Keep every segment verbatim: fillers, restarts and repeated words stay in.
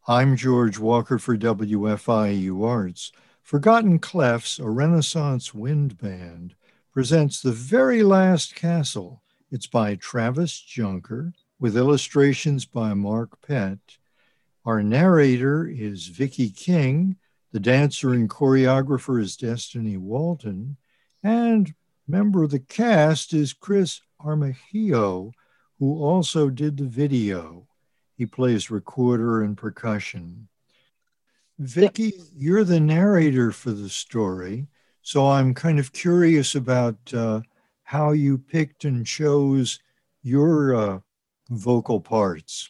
I'm George Walker for W F I U Arts. Forgotten Clefs, a Renaissance wind band, presents The Very Last Castle. It's by Travis Junker, with illustrations by Mark Pett. Our narrator is Vicki King. The dancer and choreographer is Destiny Walton. And member of the cast is Chris Armajillo, who also did the video. He plays recorder and percussion. Yep. Vicki, you're the narrator for the story, so I'm kind of curious about uh, how you picked and chose your uh, vocal parts.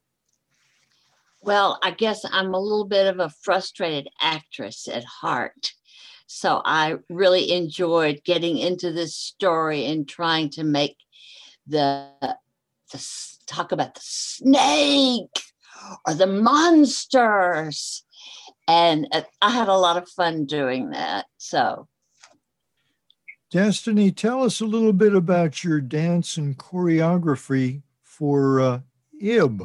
Well, I guess I'm a little bit of a frustrated actress at heart. So I really enjoyed getting into this story and trying to make the, the talk about the snake or the monsters. And uh, I had a lot of fun doing that. So, Destiny, tell us a little bit about your dance and choreography for uh, I B.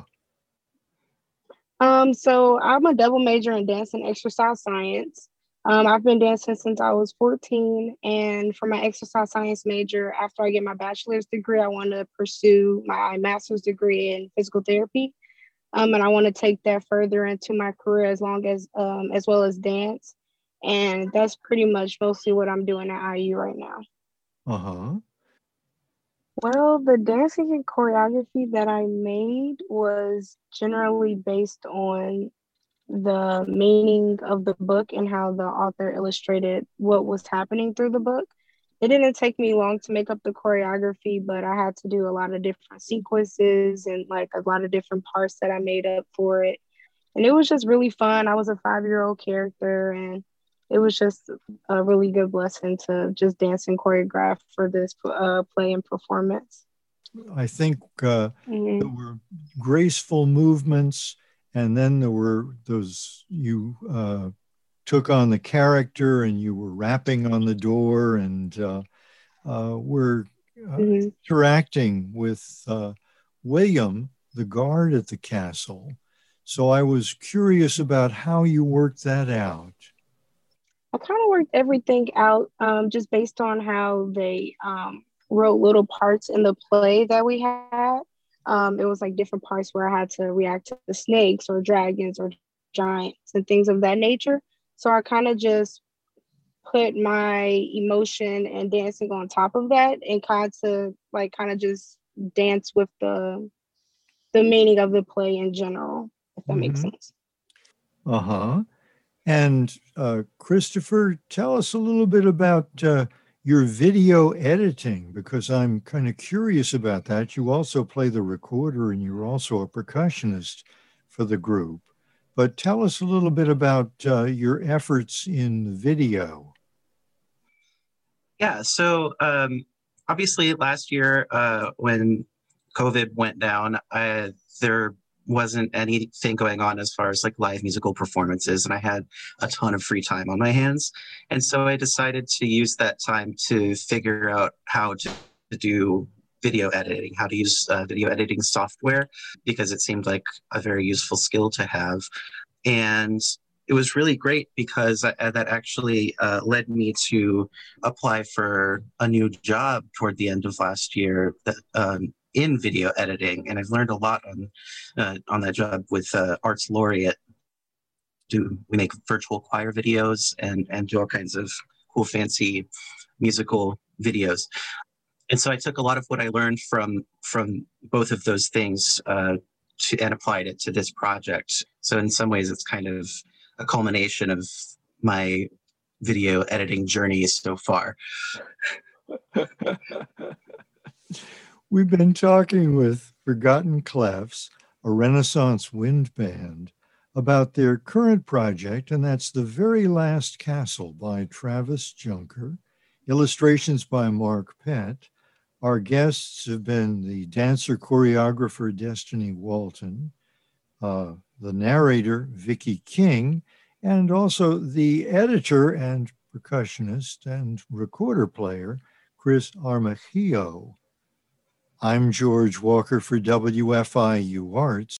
Um, so I'm a double major in dance and exercise science. Um, I've been dancing since I was fourteen, and for my exercise science major, after I get my bachelor's degree, I want to pursue my master's degree in physical therapy. Um, and I want to take that further into my career as long as um, as well as dance. And that's pretty much mostly what I'm doing at I U right now. Uh-huh. Well, the dancing and choreography that I made was generally based on the meaning of the book and how the author illustrated what was happening through the book. It didn't take me long to make up the choreography, but I had to do a lot of different sequences and like a lot of different parts that I made up for it. And it was just really fun. I was a five-year-old character, and it was just a really good blessing to just dance and choreograph for this uh, play and performance. I think uh, Mm-hmm. there were graceful movements, and then there were those, you uh, took on the character and you were rapping on the door and uh, uh, were uh, Mm-hmm. interacting with uh, William, the guard at the castle. So I was curious about how you worked that out. I kind of worked everything out um, just based on how they um, wrote little parts in the play that we had. Um, it was like different parts where I had to react to the snakes or dragons or giants and things of that nature. So I kind of just put my emotion and dancing on top of that and kind of like kind of just dance with the the meaning of the play in general, if that makes Mm-hmm. sense. Uh-huh. And uh, Christopher, tell us a little bit about uh, your video editing, because I'm kind of curious about that. You also play the recorder and you're also a percussionist for the group. But tell us a little bit about uh, your efforts in video. Yeah, so um, obviously last year uh, when COVID went down, I, there wasn't anything going on as far as like live musical performances, and I had a ton of free time on my hands. And so I decided to use that time to figure out how to, to do video editing, how to use uh, video editing software, because it seemed like a very useful skill to have. And it was really great because I, that actually uh, led me to apply for a new job toward the end of last year that, um, in video editing, and I've learned a lot on uh, on that job with uh, Arts Laureate. Do we make virtual choir videos and and do all kinds of cool, fancy musical videos? And so I took a lot of what I learned from from both of those things uh, to, and applied it to this project. So in some ways, it's kind of a culmination of my video editing journey so far. We've been talking with Forgotten Clefs, a Renaissance wind band, about their current project, and that's The Very Last Castle by Travis Junker, illustrations by Mark Pett. Our guests have been the dancer choreographer Destiny Walton, uh, the narrator Vicki King, and also the editor and percussionist and recorder player Chris Armajillo. I'm George Walker for W F I U Arts.